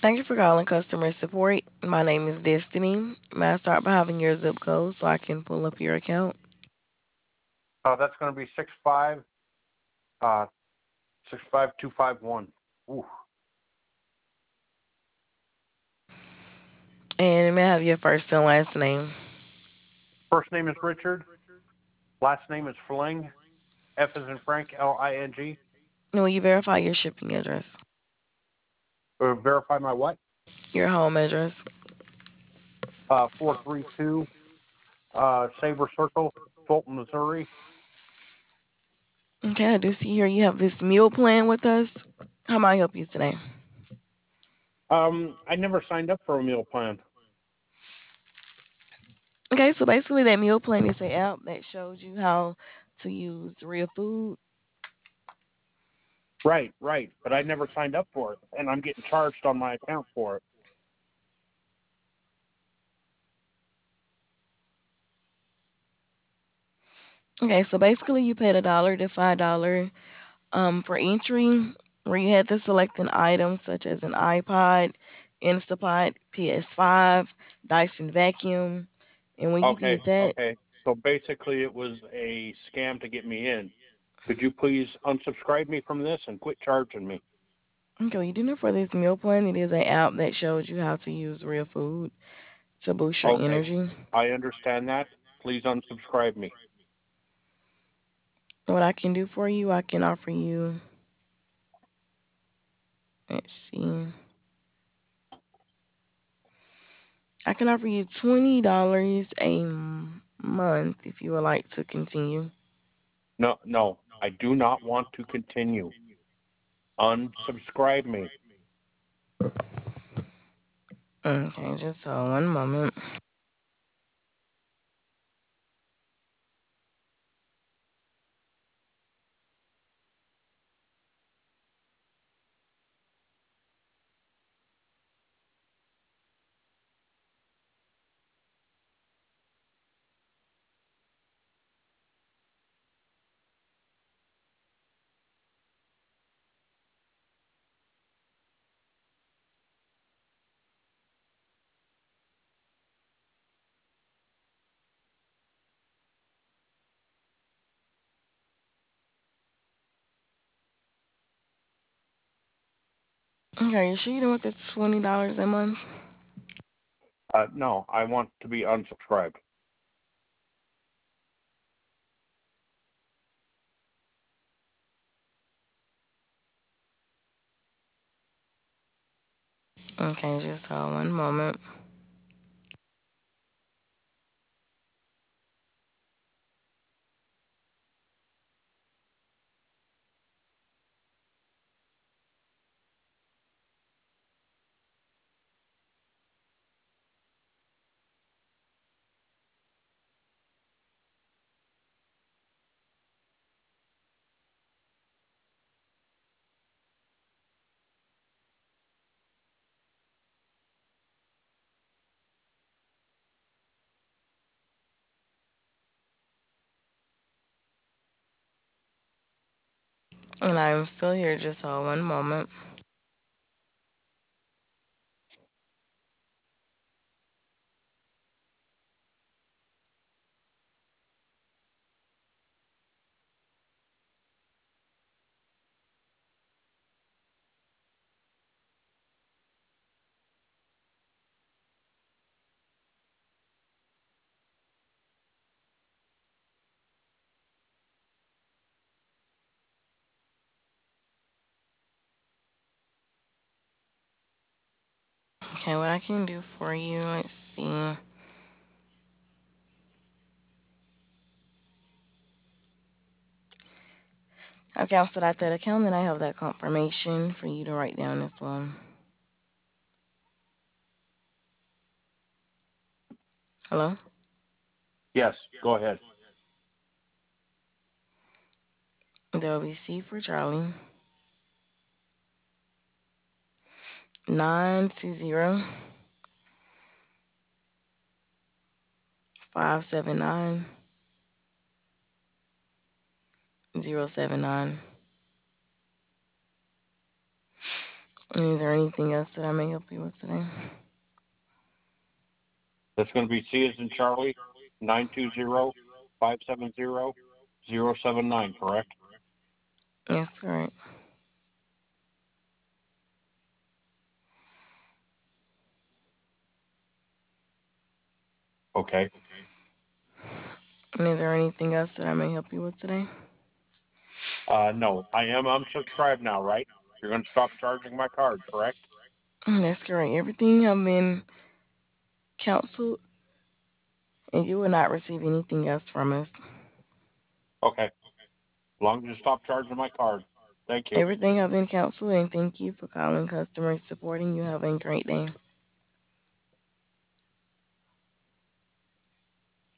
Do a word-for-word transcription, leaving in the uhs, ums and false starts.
Thank you for calling customer support. My name is Destiny. May I start by having your zip code so I can pull up your account? Uh, that's going to be six five uh six five two five one. Ooh. And may I have your first and last name? First name is Richard. Last name is Fling. F is in Frank. L I N G. And will you verify your shipping address? Uh, verify my what? Your home address? Uh, four three two uh Saber Circle, Fulton, Missouri. Okay, I do see here you have this meal plan with us. How may I help you today? Um, I never signed up for a meal plan. Okay, so basically that meal plan is an app that shows you how to use real food. Right, right. But I never signed up for it, and I'm getting charged on my account for it. Okay, so basically you paid a dollar to five dollar um for entry where you had to select an item such as an iPod, Instapot, P S five, Dyson vacuum. And when you Okay, did that, okay. So basically, it was a scam to get me in. Could you please unsubscribe me from this and quit charging me? okay, you do know for this meal plan, it is an app that shows you how to use real food to boost your Okay, energy. I understand that. Please unsubscribe me. What I can do for you, I can offer you, let's see, I can offer you twenty dollars a m- month if you would like to continue. No, no, I do not want to continue. Unsubscribe me. Okay, just hold one moment. Okay, you sure you don't want the twenty dollars a month? Uh, no, I want to be unsubscribed. Okay, just hold one moment. And I'm still here, just hold one moment. Okay, what I can do for you, let's see. Okay, I'll set out that account and I have that confirmation for you to write down as well. Hello? Yes, go ahead. There will be C for Charlie, nine two zero five seven nine zero seven nine. Is there anything else that I may help you with today? That's going to be C as in Charlie, nine two zero five seven zero zero seven nine, correct? Yes, correct. Okay. And is there anything else that I may help you with today? Uh, no, I am unsubscribed now, right? You're going to stop charging my card, correct? That's correct. Everything have been counseled, and you will not receive anything else from us. Okay. As long as you stop charging my card. Thank you. Everything have been counseled, and thank you for calling customer support, and you have a great day.